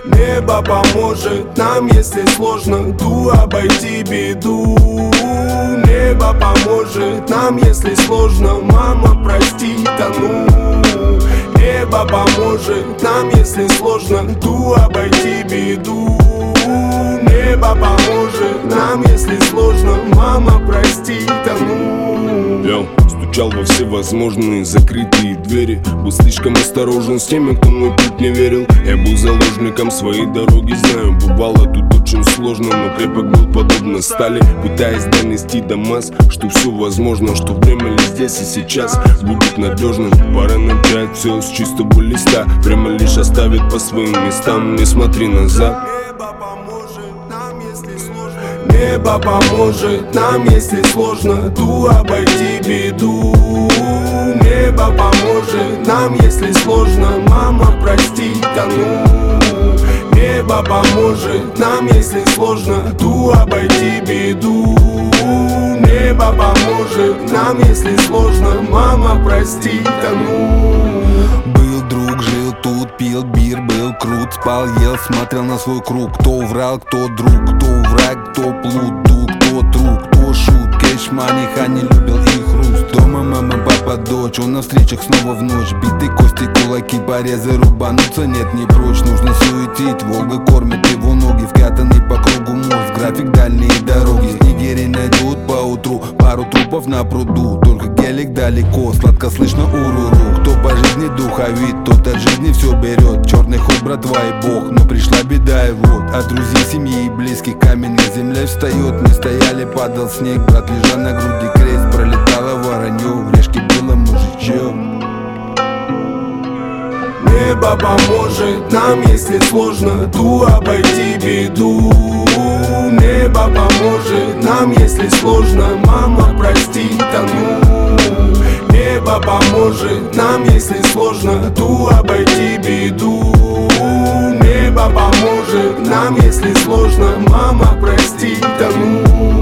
Небо поможет нам, если сложно ту обойти беду. Небо поможет нам, если сложно, мама, прости, тону. Небо поможет нам, если сложно ту обойти беду. Небо поможет нам, если сложно, мама, прости, тону. Я стучал во всевозможные закрытые двери, был слишком осторожен с теми, кто мой путь не верил. Я был заложником своей дороги, знаю, бывало тут очень сложно, но крепок был подобно стали, пытаясь донести до масс, что все возможно, что время ли здесь и сейчас будет надежным. Пора начать все с чистого листа, время лишь оставит по своим местам, не смотри назад. Небо поможет нам, если сложно ту обойти беду. Небо поможет нам, если сложно, мама, прости, тону. Небо поможет нам, если сложно ту обойти беду. Небо поможет нам, если сложно, мама, прости, тону. Был друг, жил тут, пил бир, был крут, спал, ел, смотрел на свой круг. Кто врал, кто друг, кто враг, кто плут, кто друг, кто шут. Кэш, мани, не любил их хруст. Дома мама, папа, дочь, он на встречах снова в ночь. Битые кости, кулаки, порезы, рубануться нет, не прочь. Нужно суетить, Волга кормит его ноги, вкатанный по кругу мост. График дальние дороги, снегири найдут поутру пару трупов на пруду. Только гелик далеко, сладко слышно уруру. Кто по жизни духовит, тот от жизни все берет. Черный ход, братва и бог, но пришла беда и вот. От друзей, семьи и близких камень на земле встает. Мы стояли, падал снег, брат лежал на груди крест. Пролетало воронье, в решке было мужичье. Небо поможет нам, если сложно ту обойти беду. Небо поможет нам, если сложно, мама, прости, тону. Небо поможет нам, если сложно ту обойти беду. Небо поможет нам, если сложно, мама, прости, тону.